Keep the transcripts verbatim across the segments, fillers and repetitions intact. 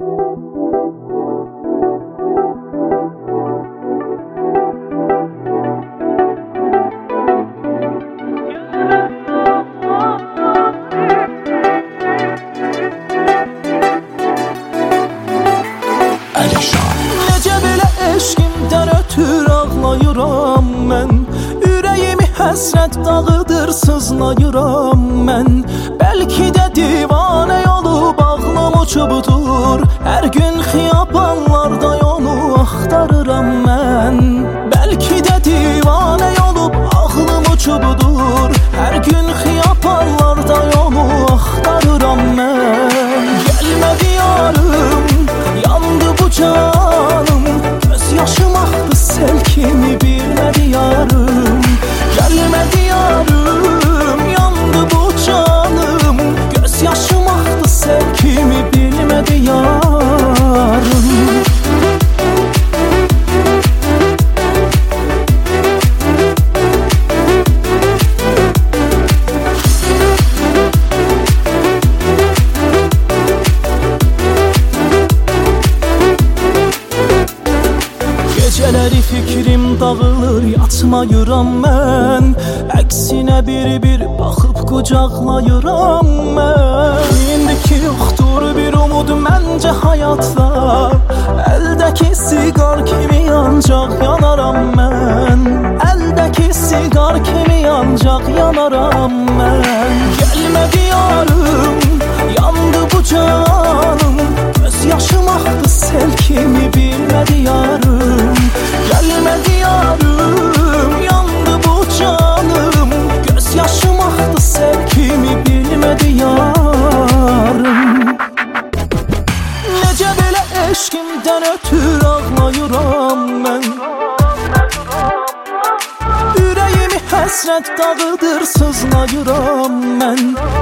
Ağlayıram mən, ürəyimi həsrət dağıdır, sızlayıram mən. Bəlkə də divanə olub ağlım uçubdur, hər gün xiyabanlarda yolu axtarıram mən. Bəlkə də divanə olub ağlım uçubdur, hər gün xiyabanlarda yolu axtarıram mən. Gəlmədi yarım, yandı bu canım, göz yaşım axdı sel kimi, bilmədi yarım. Gəlmədi yarım, yandı bu canım, göz yaşım axdı sel kimi, bilmədi yarım. Gecələri fikrim dağılır, yatmayıram mən. Əksinə bir-bir baxıb qucaqlayıram mən. İndi ki yoxdur bir umud məncə həyatda, əldəki siqar kimi ancaq yanaram mən. Əldəki siqar kimi ancaq yanaram mən. Gəlmədi yarım, yandı bu canım, göz yaşım axdı sel kimi, bilmədi yarım. Gəlmədi yarım, yandı bu canım, göz yaşım axdı sel kimi, bilmədi yarım. Necə belə eşqimdən ötür ağlayıram mən, ürəyimi həsrət dağıdır, sızlayıram mən.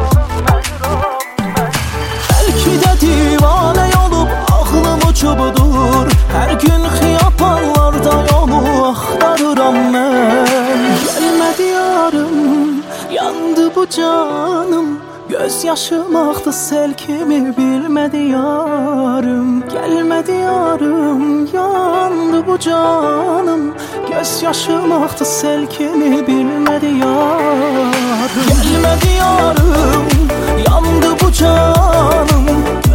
Bəlkə də divanə olub ağlım uçubdur, hər gün xiyabanlarda yolu axtarıram mən. Gəlmədi yarım, yandı bu canım, göz yaşım axdı sel kimi, bilmədi yarım. Gəlmədi yarım, yandı bu canım, göz yaşım axdı sel kimi, bilmədi yarım. Gəlmədi yarım, yandı bu canım,